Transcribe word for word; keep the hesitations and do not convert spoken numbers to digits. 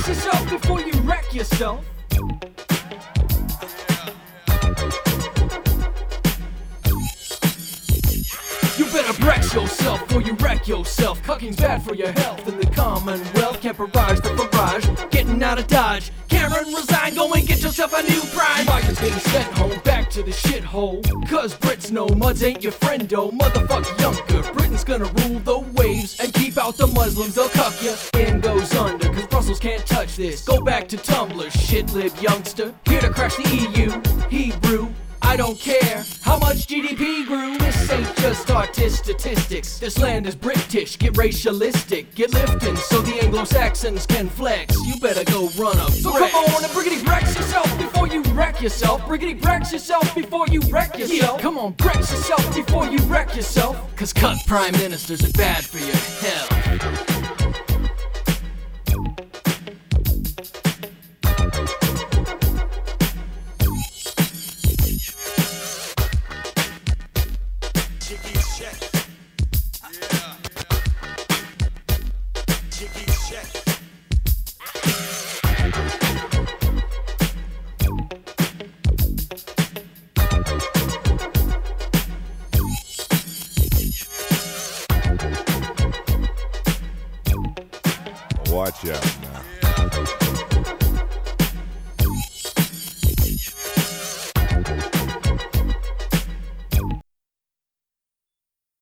yourself before you wreck yourself. You better brace yourself before you wreck yourself. Cucking's bad for your health in the Commonwealth. Can't barrage the barrage, getting out of Dodge. Karen resign, go and get yourself a new bride. Migrants getting sent home, back to the shithole. Cause Brits know muds ain't your friendo. Motherfuck Younger, Britain's gonna rule the waves and keep out the Muslims, they'll cuck ya. In goes under, cause Brussels can't touch this. Go back to Tumblr, shit-lib youngster. Here to crash the E U, Hebrew. I don't care how much G D P grew. This ain't just artist statistics. This land is British, get racialistic. Get lifting so the Anglo-Saxons can flex. You better go run a So come on and briggity brax yourself before you wreck yourself. Briggity brax yourself before you wreck yourself. Yeah, come on, brax yourself before you wreck yourself. Cause cunt prime ministers are bad for your health. Watch out now.